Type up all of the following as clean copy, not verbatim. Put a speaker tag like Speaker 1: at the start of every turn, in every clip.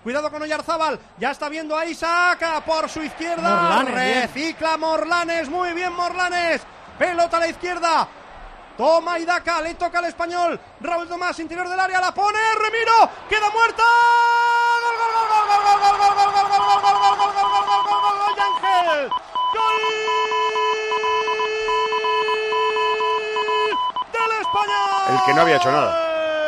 Speaker 1: cuidado con Oyarzábal, ya está viendo a Isaac por su izquierda, recicla Morlanes, muy bien Morlanes, pelota a la izquierda, toma Idaca, le toca al español, Raúl Tomás, interior del área, la pone, Remiro, queda muerta, gol, gol, gol, gol, gol, gol, gol, gol, gol, gol, gol, gol, gol, gol, gol, gol, gol, gol, Ángel, gol del español.
Speaker 2: El que no había hecho nada.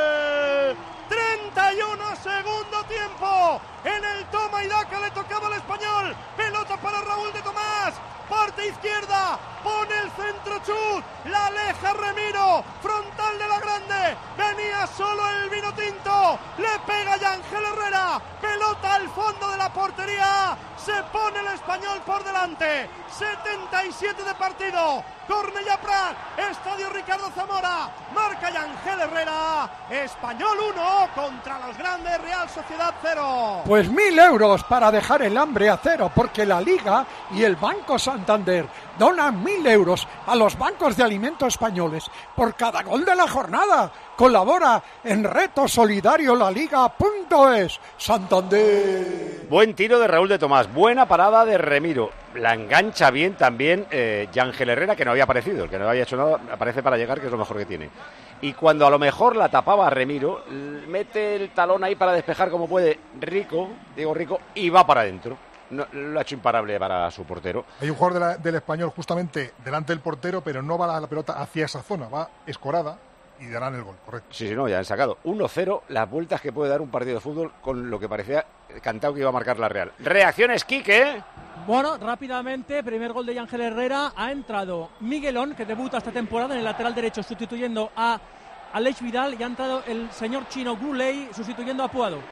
Speaker 1: 31 segundo tiempo, en el toma Idaca le tocaba al español, pelota para Raúl de Tomás, parte izquierda, pone el centro chut, la aleja Remiro, frontal de la grande, venía solo el vino tinto, le pega ya Ángel Herrera, pelota al fondo de la portería, se pone el español por delante, 77 de partido, Cornellà Prat, Estadio Ricardo Zamora, marca ya Ángel Herrera, Español 1 contra los grandes, Real Sociedad 0.
Speaker 3: Pues 1.000 euros para dejar el hambre a cero, porque la Liga y el Banco Santander donan 1.000 euros a los bancos de alimentos españoles por cada gol de la jornada. Colabora en Reto Solidario LaLiga.es. Santander.
Speaker 2: Buen tiro de Raúl de Tomás, buena parada de Remiro. La engancha bien también Ángel Herrera, que no había aparecido, el que no había hecho nada, aparece para llegar, que es lo mejor que tiene. Y cuando a lo mejor la tapaba Remiro, mete el talón ahí para despejar como puede Diego Rico, y va para adentro. No, lo ha hecho imparable para su portero.
Speaker 4: Hay un jugador del español justamente delante del portero, pero no va la pelota hacia esa zona, va escorada y darán el gol, correcto.
Speaker 2: Sí, no, ya han sacado 1-0, las vueltas que puede dar un partido de fútbol con lo que parecía cantado que iba a marcar la Real. Reacciones, Quique.
Speaker 5: Bueno, rápidamente, primer gol de Ángel Herrera, ha entrado Miguelón, que debuta esta temporada en el lateral derecho sustituyendo a Aleix Vidal, y ha entrado el señor chino Gulei sustituyendo a Puado.